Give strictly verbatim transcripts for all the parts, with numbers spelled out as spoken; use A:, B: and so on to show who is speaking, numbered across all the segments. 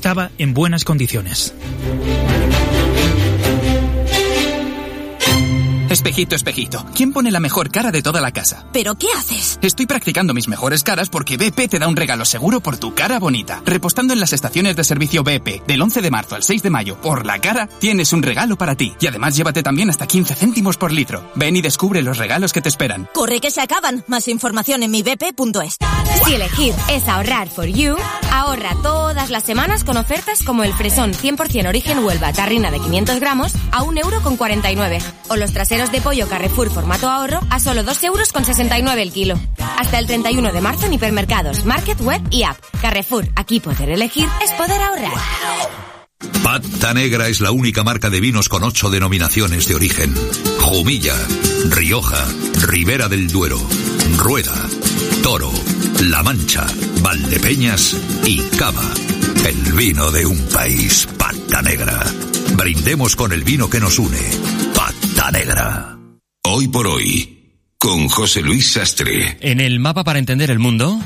A: estaba en buenas condiciones.
B: Espejito, espejito, ¿quién pone la mejor cara de toda la casa?
C: ¿Pero qué haces?
B: Estoy practicando mis mejores caras porque B P te da un regalo seguro por tu cara bonita. Repostando en las estaciones de servicio B P del once de marzo al seis de mayo por la cara, tienes un regalo para ti. Y además llévate también hasta quince céntimos por litro. Ven y descubre los regalos que te esperan.
C: ¡Corre que se acaban! Más información en mi b p punto es.
D: Si elegir es ahorrar for you, ahorra todas las semanas con ofertas como el fresón cien por ciento origen Huelva tarrina de quinientos gramos a un euro con cuarenta y nueve o los traseros de pollo Carrefour formato ahorro a solo dos euros con sesenta y nueve el kilo. Hasta el treinta y uno de marzo en hipermercados, market, web y app. Carrefour, aquí poder elegir es poder ahorrar.
E: Pata Negra es la única marca de vinos con ocho denominaciones de origen. Jumilla, Rioja, Ribera del Duero, Rueda, Toro, La Mancha, Valdepeñas y Cava. El vino de un país, Pata Negra. Brindemos con el vino que nos une. Pata Negra.
F: Hoy por hoy, con José Luis Sastre.
G: En el mapa para entender el mundo,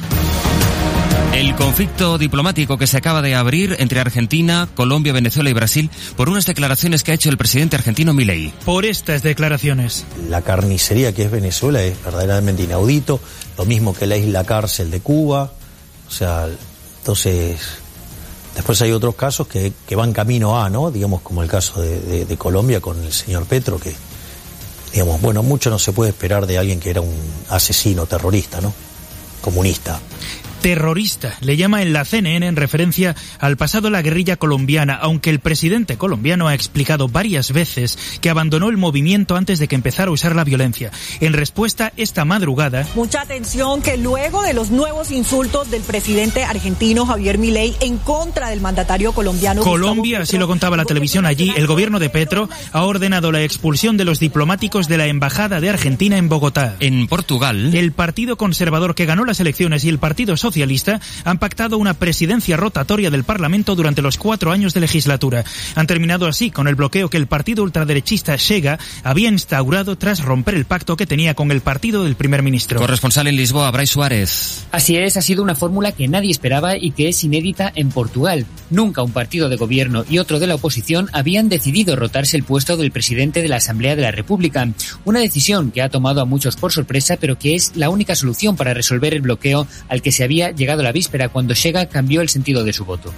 G: el conflicto diplomático que se acaba de abrir entre Argentina, Colombia, Venezuela y Brasil por unas declaraciones que ha hecho el presidente argentino Milei.
A: Por estas declaraciones.
H: La carnicería que es Venezuela es verdaderamente inaudito, lo mismo que la isla cárcel de Cuba, o sea, entonces... Después hay otros casos que, que van camino a, ¿no? Digamos, como el caso de, de, de Colombia con el señor Petro, que, digamos, bueno, mucho no se puede esperar de alguien que era un asesino terrorista, ¿no? Comunista.
A: Terrorista, le llama en la C N N en referencia al pasado de la guerrilla colombiana, aunque el presidente colombiano ha explicado varias veces que abandonó el movimiento antes de que empezara a usar la violencia. En respuesta, esta madrugada...
I: Mucha atención que luego de los nuevos insultos del presidente argentino Javier Milei en contra del mandatario colombiano...
A: Colombia, así lo contaba la televisión allí, el gobierno de Petro ha ordenado la expulsión de los diplomáticos de la Embajada de Argentina en Bogotá.
G: En Portugal...
A: El Partido Conservador que ganó las elecciones y el Partido Socialista Socialista han pactado una presidencia rotatoria del Parlamento durante los cuatro años de legislatura. Han terminado así con el bloqueo que el partido ultraderechista Chega había instaurado tras romper el pacto que tenía con el partido del primer ministro.
G: Corresponsal en Lisboa, Brais Suárez.
J: Así es, ha sido una fórmula que nadie esperaba y que es inédita en Portugal. Nunca un partido de gobierno y otro de la oposición habían decidido rotarse el puesto del presidente de la Asamblea de la República. Una decisión que ha tomado a muchos por sorpresa, pero que es la única solución para resolver el bloqueo al que se había llegado la víspera cuando Chega cambió el sentido de su voto.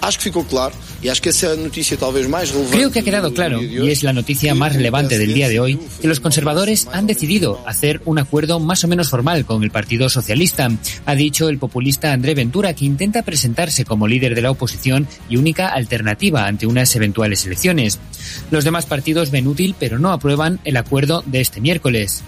J: Creo que ha quedado claro, y es la noticia más relevante del día de hoy, que los conservadores han decidido hacer un acuerdo más o menos formal con el Partido Socialista. Ha dicho el populista André Ventura, que intenta presentarse como líder de la oposición y única alternativa ante unas eventuales elecciones. Los demás partidos ven útil, pero no aprueban el acuerdo de este miércoles.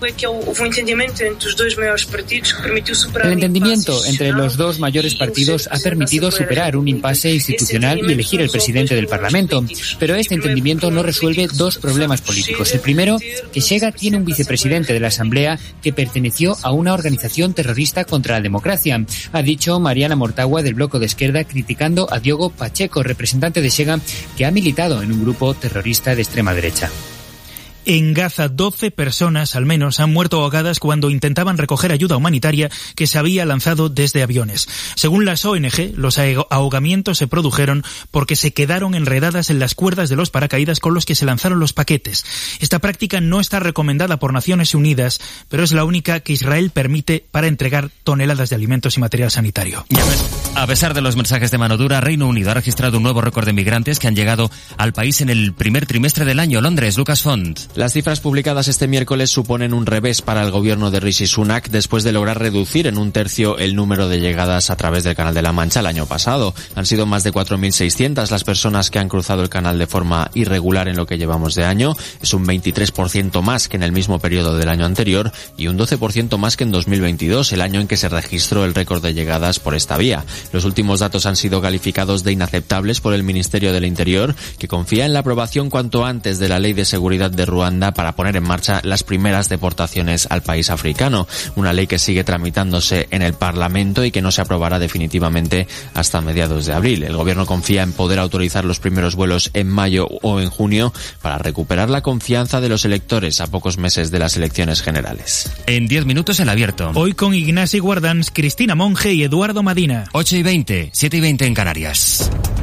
J: El entendimiento entre los dos mayores partidos ha permitido superar un impasse institucional y elegir el presidente del Parlamento, pero este entendimiento no resuelve dos problemas políticos. El primero, que Chega tiene un vicepresidente de la Asamblea que perteneció a una organización terrorista contra la democracia, ha dicho Mariana Mortagua del Bloco de Esquerda, criticando a Diogo Pacheco, representante de Chega, que ha militado en un grupo terrorista de extrema derecha.
A: En Gaza, doce personas al menos han muerto ahogadas cuando intentaban recoger ayuda humanitaria que se había lanzado desde aviones. Según las O N G, los ahogamientos se produjeron porque se quedaron enredadas en las cuerdas de los paracaídas con los que se lanzaron los paquetes. Esta práctica no está recomendada por Naciones Unidas, pero es la única que Israel permite para entregar toneladas de alimentos y material sanitario.
G: A pesar de los mensajes de mano dura, Reino Unido ha registrado un nuevo récord de migrantes que han llegado al país en el primer trimestre del año. Londres, Lucas Font.
K: Las cifras publicadas este miércoles suponen un revés para el gobierno de Rishi Sunak después de lograr reducir en un tercio el número de llegadas a través del Canal de la Mancha el año pasado. Han sido más de cuatro mil seiscientas las personas que han cruzado el canal de forma irregular en lo que llevamos de año. Es un veintitrés por ciento más que en el mismo periodo del año anterior y un doce por ciento más que en dos mil veintidós, el año en que se registró el récord de llegadas por esta vía. Los últimos datos han sido calificados de inaceptables por el Ministerio del Interior, que confía en la aprobación cuanto antes de la Ley de Seguridad de Ruanda para poner en marcha las primeras deportaciones al país africano. Una ley que sigue tramitándose en el Parlamento y que no se aprobará definitivamente hasta mediados de abril. El gobierno confía en poder autorizar los primeros vuelos en mayo o en junio para recuperar la confianza de los electores a pocos meses de las elecciones generales.
G: En diez minutos el abierto.
A: Hoy con Ignasi Guardans, Cristina Monge y Eduardo Madina.
G: ocho y veinte, siete y veinte en Canarias.